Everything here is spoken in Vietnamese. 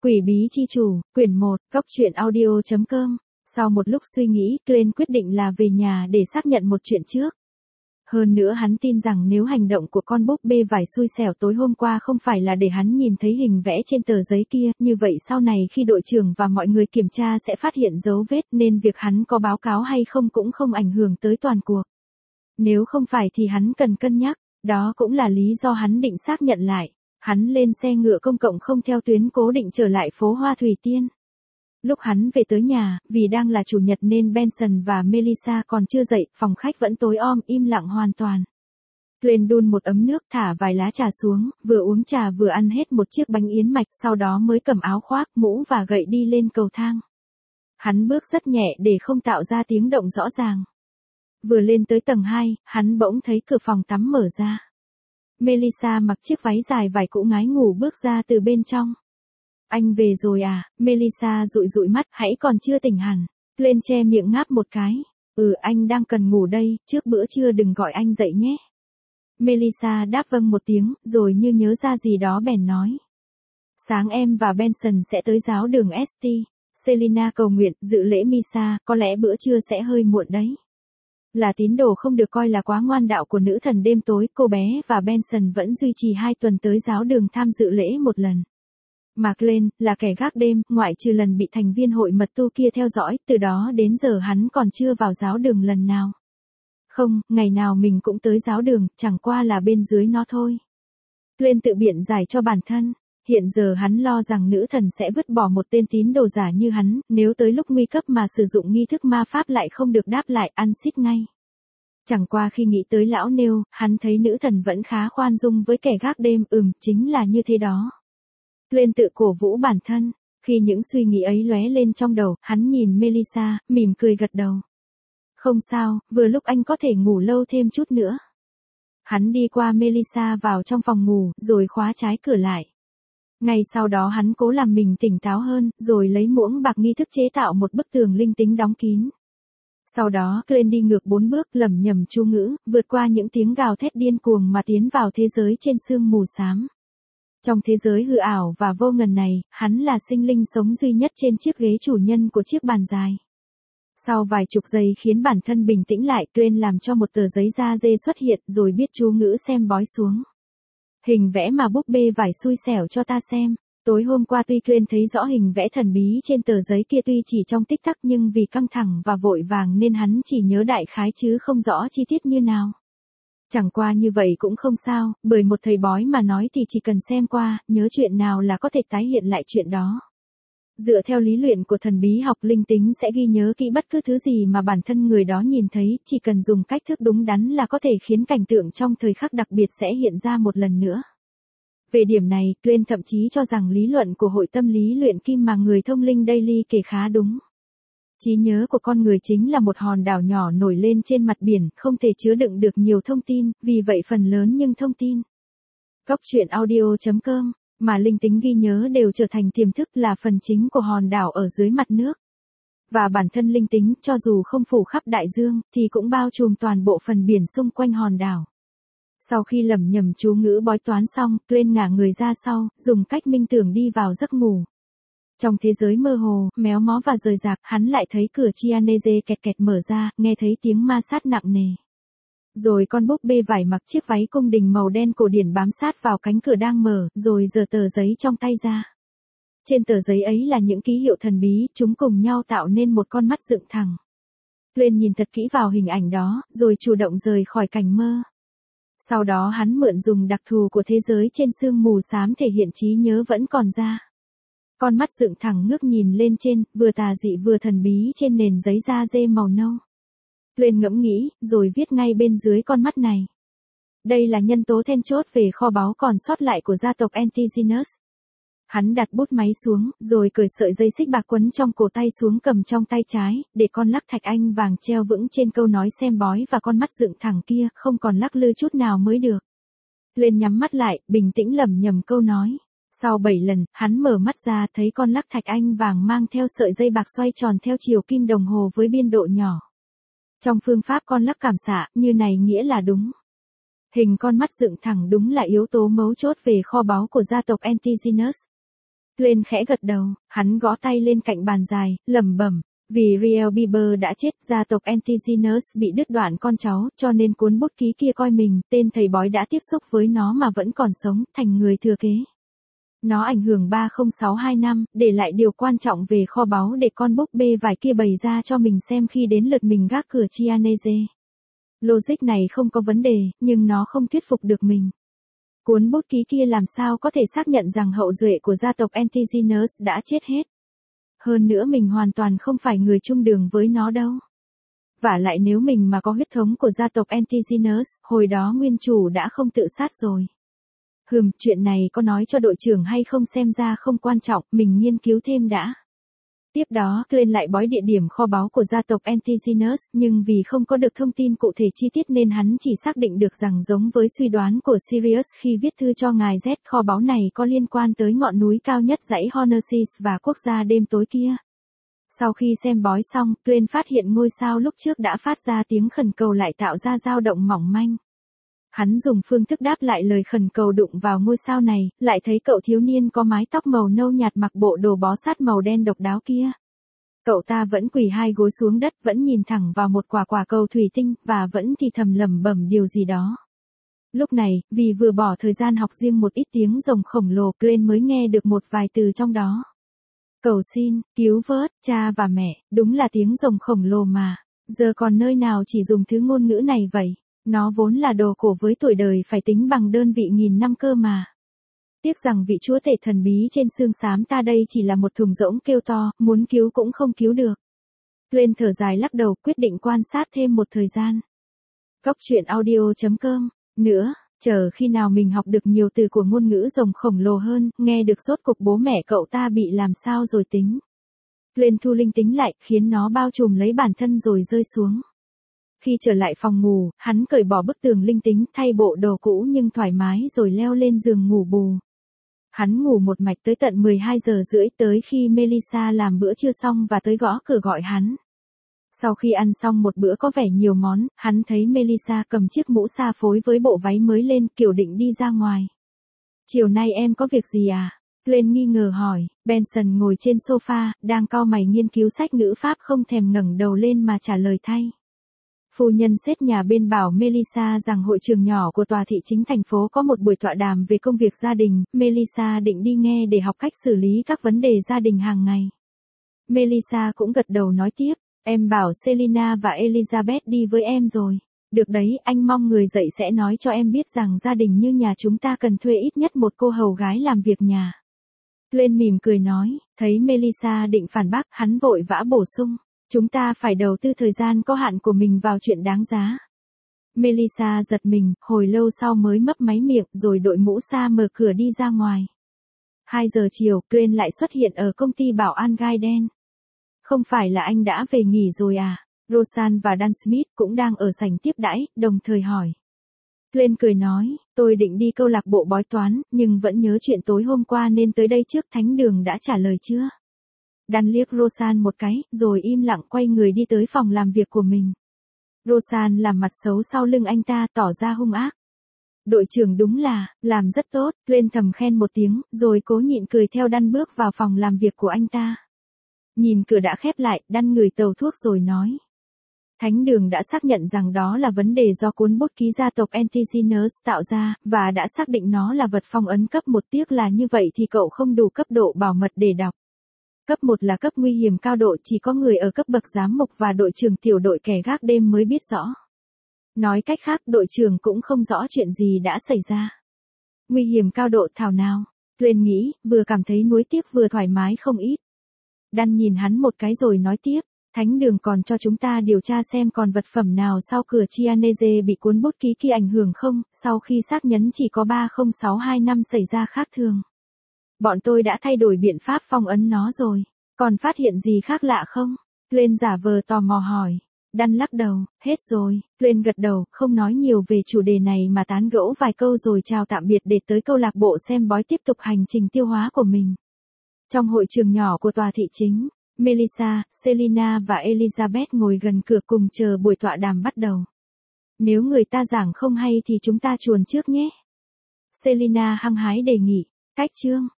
Quỷ bí chi chủ, quyển 1, góc truyện audio.com. Sau một lúc suy nghĩ, Glenn quyết định là về nhà để xác nhận một chuyện trước. Hơn nữa hắn tin rằng nếu hành động của con búp bê vải xui xẻo tối hôm qua không phải là để hắn nhìn thấy hình vẽ trên tờ giấy kia, như vậy sau này khi đội trưởng và mọi người kiểm tra sẽ phát hiện dấu vết, nên việc hắn có báo cáo hay không cũng không ảnh hưởng tới toàn cuộc. Nếu không phải thì hắn cần cân nhắc, đó cũng là lý do hắn định xác nhận lại. Hắn lên xe ngựa công cộng không theo tuyến cố định trở lại phố Hoa Thủy Tiên. Lúc hắn về tới nhà, vì đang là chủ nhật nên Benson và Melissa còn chưa dậy, phòng khách vẫn tối om, im lặng hoàn toàn. Glenn đun một ấm nước, thả vài lá trà xuống, vừa uống trà vừa ăn hết một chiếc bánh yến mạch, sau đó mới cầm áo khoác, mũ và gậy đi lên cầu thang. Hắn bước rất nhẹ để không tạo ra tiếng động rõ ràng. Vừa lên tới tầng 2, hắn bỗng thấy cửa phòng tắm mở ra. Melissa mặc chiếc váy dài vải cũ ngái ngủ bước ra từ bên trong. Anh về rồi à? Melissa dụi dụi mắt, hãy còn chưa tỉnh hẳn. Glenn che miệng ngáp một cái. Anh đang cần ngủ đây, trước bữa trưa đừng gọi anh dậy nhé. Melissa đáp vâng một tiếng, rồi như nhớ ra gì đó bèn nói. Sáng em và Benson sẽ tới giáo đường St. Selina cầu nguyện, dự lễ Misa, có lẽ bữa trưa sẽ hơi muộn đấy. Là tín đồ không được coi là quá ngoan đạo của nữ thần đêm tối, cô bé và Benson vẫn duy trì 2 tuần tới giáo đường tham dự lễ một lần. Mà Glenn, là kẻ gác đêm, ngoại trừ lần bị thành viên hội mật tu kia theo dõi, từ đó đến giờ hắn còn chưa vào giáo đường lần nào. Không, ngày nào mình cũng tới giáo đường, chẳng qua là bên dưới nó thôi. Glenn tự biện giải cho bản thân. Hiện giờ hắn lo rằng nữ thần sẽ vứt bỏ một tên tín đồ giả như hắn, nếu tới lúc nguy cấp mà sử dụng nghi thức ma pháp lại không được đáp lại, ăn xít ngay. Chẳng qua khi nghĩ tới lão nêu, hắn thấy nữ thần vẫn khá khoan dung với kẻ gác đêm, chính là như thế đó. Glenn tự cổ vũ bản thân, khi những suy nghĩ ấy lóe lên trong đầu, hắn nhìn Melissa, mỉm cười gật đầu. Không sao, vừa lúc anh có thể ngủ lâu thêm chút nữa. Hắn đi qua Melissa vào trong phòng ngủ, rồi khóa trái cửa lại. Ngay sau đó hắn cố làm mình tỉnh táo hơn, rồi lấy muỗng bạc nghi thức chế tạo một bức tường linh tính đóng kín. Sau đó, Glenn đi ngược 4 bước, lẩm nhẩm chú ngữ, vượt qua những tiếng gào thét điên cuồng mà tiến vào thế giới trên sương mù xám. Trong thế giới hư ảo và vô ngần này, hắn là sinh linh sống duy nhất trên chiếc ghế chủ nhân của chiếc bàn dài. Sau vài chục giây khiến bản thân bình tĩnh lại, Glenn làm cho một tờ giấy da dê xuất hiện, rồi biết chú ngữ xem bói xuống. Hình vẽ mà búp bê vải xui xẻo cho ta xem. Tối hôm qua tuy Glenn thấy rõ hình vẽ thần bí trên tờ giấy kia tuy chỉ trong tích tắc nhưng vì căng thẳng và vội vàng nên hắn chỉ nhớ đại khái chứ không rõ chi tiết như nào. Chẳng qua như vậy cũng không sao, bởi một thầy bói mà nói thì chỉ cần xem qua, nhớ chuyện nào là có thể tái hiện lại chuyện đó. Dựa theo lý luyện của thần bí học, linh tính sẽ ghi nhớ kỹ bất cứ thứ gì mà bản thân người đó nhìn thấy, chỉ cần dùng cách thức đúng đắn là có thể khiến cảnh tượng trong thời khắc đặc biệt sẽ hiện ra một lần nữa. Về điểm này, Glenn thậm chí cho rằng lý luận của hội tâm lý luyện kim mà người thông linh Daily kể khá đúng. Trí nhớ của con người chính là một hòn đảo nhỏ nổi lên trên mặt biển, không thể chứa đựng được nhiều thông tin, vì vậy phần lớn những thông tin. Góc truyện audio.com, mà linh tính ghi nhớ đều trở thành tiềm thức, là phần chính của hòn đảo ở dưới mặt nước. Và bản thân linh tính, cho dù không phủ khắp đại dương, thì cũng bao trùm toàn bộ phần biển xung quanh hòn đảo. Sau khi lẩm nhẩm chú ngữ bói toán xong, Glenn ngả người ra sau, dùng cách minh tưởng đi vào giấc ngủ. Trong thế giới mơ hồ, méo mó và rời rạc, hắn lại thấy cửa Chianese kẹt kẹt mở ra, nghe thấy tiếng ma sát nặng nề. Rồi con búp bê vải mặc chiếc váy cung đình màu đen cổ điển bám sát vào cánh cửa đang mở, rồi giở tờ giấy trong tay ra. Trên tờ giấy ấy là những ký hiệu thần bí, chúng cùng nhau tạo nên một con mắt dựng thẳng. Glenn nhìn thật kỹ vào hình ảnh đó, rồi chủ động rời khỏi cảnh mơ. Sau đó hắn mượn dùng đặc thù của thế giới trên sương mù xám thể hiện trí nhớ vẫn còn ra. Con mắt dựng thẳng ngước nhìn lên trên, vừa tà dị vừa thần bí trên nền giấy da dê màu nâu. Glenn ngẫm nghĩ, rồi viết ngay bên dưới con mắt này. Đây là nhân tố then chốt về kho báu còn sót lại của gia tộc Antigenus. Hắn đặt bút máy xuống, rồi cởi sợi dây xích bạc quấn trong cổ tay xuống cầm trong tay trái, để con lắc thạch anh vàng treo vững trên câu nói xem bói và con mắt dựng thẳng kia, không còn lắc lư chút nào mới được. Glenn nhắm mắt lại, bình tĩnh lẩm nhẩm câu nói. Sau 7 lần, hắn mở mắt ra thấy con lắc thạch anh vàng mang theo sợi dây bạc xoay tròn theo chiều kim đồng hồ với biên độ nhỏ. Trong phương pháp con lắc cảm xạ, như này nghĩa là đúng. Hình con mắt dựng thẳng đúng là yếu tố mấu chốt về kho báu của gia tộc Antigenus. Glenn khẽ gật đầu, hắn gõ tay lên cạnh bàn dài, lẩm bẩm. Vì Real Bieber đã chết, gia tộc Antigenus bị đứt đoạn con cháu, cho nên cuốn bút ký kia coi mình, tên thầy bói đã tiếp xúc với nó mà vẫn còn sống, thành người thừa kế. Nó ảnh hưởng 30625 năm, để lại điều quan trọng về kho báu để con búp bê vải kia bày ra cho mình xem khi đến lượt mình gác cửa Chianese. Logic này không có vấn đề, nhưng nó không thuyết phục được mình. Cuốn bút ký kia làm sao có thể xác nhận rằng hậu duệ của gia tộc Antigenus đã chết hết. Hơn nữa mình hoàn toàn không phải người chung đường với nó đâu. Vả lại nếu mình mà có huyết thống của gia tộc Antigenus, hồi đó nguyên chủ đã không tự sát rồi. Chuyện này có nói cho đội trưởng hay không xem ra không quan trọng, mình nghiên cứu thêm đã. Tiếp đó, lên lại bói địa điểm kho báu của gia tộc Antigenus, nhưng vì không có được thông tin cụ thể chi tiết nên hắn chỉ xác định được rằng giống với suy đoán của Sirius khi viết thư cho ngài Z, kho báu này có liên quan tới ngọn núi cao nhất dãy Hornersis và quốc gia đêm tối kia. Sau khi xem bói xong, Glenn phát hiện ngôi sao lúc trước đã phát ra tiếng khẩn cầu lại tạo ra dao động mỏng manh. Hắn dùng phương thức đáp lại lời khẩn cầu đụng vào ngôi sao này, lại thấy cậu thiếu niên có mái tóc màu nâu nhạt mặc bộ đồ bó sát màu đen độc đáo kia. Cậu ta vẫn quỳ hai gối xuống đất, vẫn nhìn thẳng vào một quả cầu thủy tinh, và vẫn thì thầm lẩm bẩm điều gì đó. Lúc này, vì vừa bỏ thời gian học riêng một ít tiếng rồng khổng lồ, Glenn mới nghe được một vài từ trong đó. Cầu xin, cứu vớt, cha và mẹ, đúng là tiếng rồng khổng lồ mà. Giờ còn nơi nào chỉ dùng thứ ngôn ngữ này vậy? Nó vốn là đồ cổ với tuổi đời phải tính bằng đơn vị nghìn năm cơ mà. Tiếc rằng vị chúa tể thần bí trên xương xám ta đây chỉ là một thùng rỗng kêu to, muốn cứu cũng không cứu được. Glenn thở dài lắc đầu, quyết định quan sát thêm một thời gian. Góc truyện audio.com. Nữa, chờ khi nào mình học được nhiều từ của ngôn ngữ rồng khổng lồ hơn, nghe được rốt cục bố mẹ cậu ta bị làm sao rồi tính. Glenn thu linh tính lại, khiến nó bao trùm lấy bản thân rồi rơi xuống. Khi trở lại phòng ngủ, hắn cởi bỏ bức tường linh tính, thay bộ đồ cũ nhưng thoải mái rồi leo lên giường ngủ bù. Hắn ngủ một mạch tới tận 12 giờ rưỡi, tới khi Melissa làm bữa trưa xong và tới gõ cửa gọi hắn. Sau khi ăn xong một bữa có vẻ nhiều món, hắn thấy Melissa cầm chiếc mũ sa phối với bộ váy mới lên, kiểu định đi ra ngoài. Chiều nay em có việc gì à? Glenn nghi ngờ hỏi. Benson ngồi trên sofa, đang cau mày nghiên cứu sách ngữ pháp, không thèm ngẩng đầu lên mà trả lời thay. Phu nhân sếp nhà bên bảo Melissa rằng hội trường nhỏ của tòa thị chính thành phố có một buổi tọa đàm về công việc gia đình, Melissa định đi nghe để học cách xử lý các vấn đề gia đình hàng ngày. Melissa cũng gật đầu nói tiếp, em bảo Selina và Elizabeth đi với em rồi. Được đấy, anh mong người dậy sẽ nói cho em biết rằng gia đình như nhà chúng ta cần thuê ít nhất một cô hầu gái làm việc nhà. Glenn mỉm cười nói, thấy Melissa định phản bác, hắn vội vã bổ sung. Chúng ta phải đầu tư thời gian có hạn của mình vào chuyện đáng giá. Melissa giật mình, hồi lâu sau mới mấp máy miệng rồi đội mũ sa mở cửa đi ra ngoài. 2 giờ chiều, Glenn lại xuất hiện ở công ty bảo an gai đen. Không phải là anh đã về nghỉ rồi à? Roseanne và Dan Smith cũng đang ở sảnh tiếp đãi, đồng thời hỏi. Glenn cười nói, tôi định đi câu lạc bộ bói toán, nhưng vẫn nhớ chuyện tối hôm qua nên tới đây trước. Thánh đường đã trả lời chưa? Dan liếc Roseanne một cái, rồi im lặng quay người đi tới phòng làm việc của mình. Roseanne làm mặt xấu sau lưng anh ta, tỏ ra hung ác. Đội trưởng đúng là, làm rất tốt, Glenn thầm khen một tiếng, rồi cố nhịn cười theo Dan bước vào phòng làm việc của anh ta. Nhìn cửa đã khép lại, Dan ngửi tàu thuốc rồi nói. Thánh đường đã xác nhận rằng đó là vấn đề do cuốn bút ký gia tộc Antigenus tạo ra, và đã xác định nó là vật phong ấn cấp 1. Tiếc là như vậy thì cậu không đủ cấp độ bảo mật để đọc. Cấp 1 là cấp nguy hiểm cao độ, chỉ có người ở cấp bậc giám mục và đội trưởng tiểu đội kẻ gác đêm mới biết rõ. Nói cách khác, đội trưởng cũng không rõ chuyện gì đã xảy ra. Nguy hiểm cao độ thảo nào? Glenn nghĩ, vừa cảm thấy nuối tiếc vừa thoải mái không ít. Dan nhìn hắn một cái rồi nói tiếp, thánh đường còn cho chúng ta điều tra xem còn vật phẩm nào sau cửa Chianese bị cuốn bút ký kia ảnh hưởng không, sau khi xác nhận chỉ có 30625 xảy ra khác thường. Bọn tôi đã thay đổi biện pháp phong ấn nó rồi. Còn phát hiện gì khác lạ không? Glenn giả vờ tò mò hỏi. Dan lắc đầu, hết rồi. Glenn gật đầu, không nói nhiều về chủ đề này mà tán gẫu vài câu rồi chào tạm biệt để tới câu lạc bộ xem bói tiếp tục hành trình tiêu hóa của mình. Trong hội trường nhỏ của tòa thị chính, Melissa, Selina và Elizabeth ngồi gần cửa cùng chờ buổi tọa đàm bắt đầu. Nếu người ta giảng không hay thì chúng ta chuồn trước nhé. Selina hăng hái đề nghị. Cách chương.